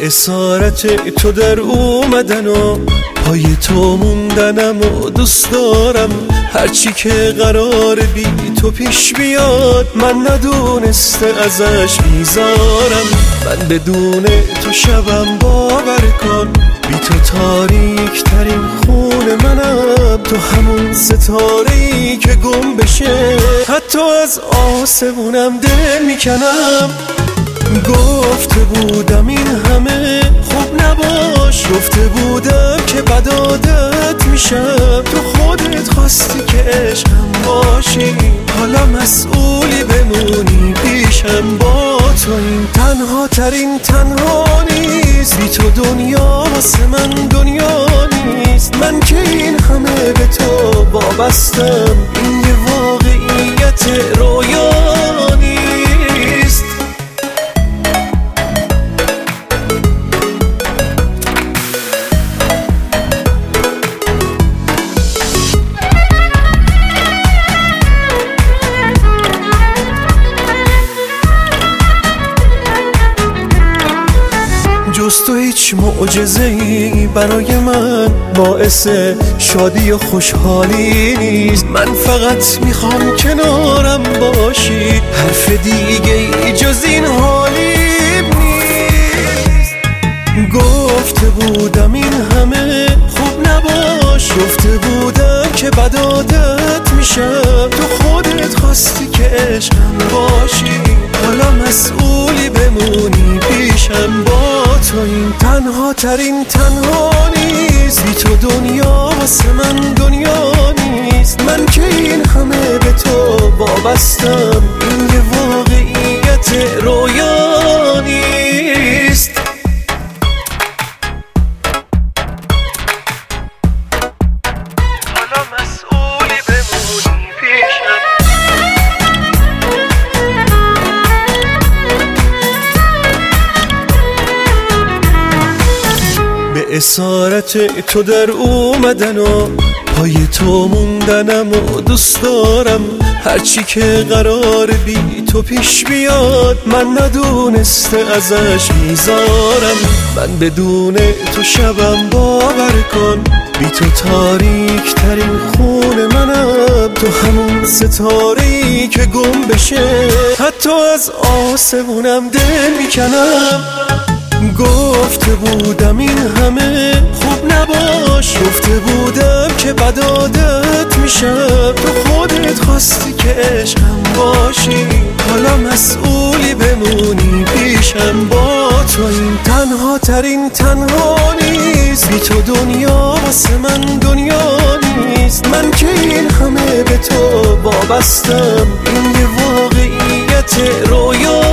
به اسارت تو در اومدن و پای تو موندنم و دوست دارم. هرچی که قرار بی تو پیش بیاد من ندونسته ازش بیزارم. من بدون تو شبم باور کن، بی تو تاریک ترین خون منم. تو همون ستاره‌ای که گم بشه حتی از آسمونم دل میکنم. گفته بودم این همه خوب نباش، گفته بودم که بد عادت میشم. تو خودت خواستی که عشقم باشی، حالا مسئولی بمونی پیشم. با تو این تنها ترین تنها نیست، بی تو دنیا واسه من دنیا نیست. من که این همه به تو وابستم، این یه واقعیت رویا نیست. جز تو هیچ معجزه‌ای برای من باعث شادی و خوشحالی نیست. من فقط میخوام کنارم باشی، حرف دیگه ای جز این حالیم نیست. گفته بودم این همه خوب نباش، گفته بودم که بد عادت میشم. تو خودت خواستی که عشقم باشی، حالا مسئولی بمونی پیشم. با تو این تنها ترین تنها نیست، بی تو دنیا واسه من دنیا نیست. من که این همه به تو وابستم، این یه واقعیت رویا نیست. حالا مسئولی بمونی پیشم. به اسارت تو در اومدن و پای تو موندنم و دوست دارم. هرچی که قرار بی تو پیش بیاد من ندونسته ازش بیزارم. من بدون تو شبم باور کن، بی تو تاریک ترین خون منم. تو همون ستاره‌ای که گم بشه حتی از آسمونم دل میکنم. گفته بودم این همه خوب نباش، گفته بودم که بد عادت میشم. تو خودت خواستی که عشقم باشی، حالا مسئولی بمونی پیشم. با تو این تنها ترین تنها نیست، بی تو دنیا واسه من دنیا نیست. من که این همه به تو وابستم، این یه واقعیت رویا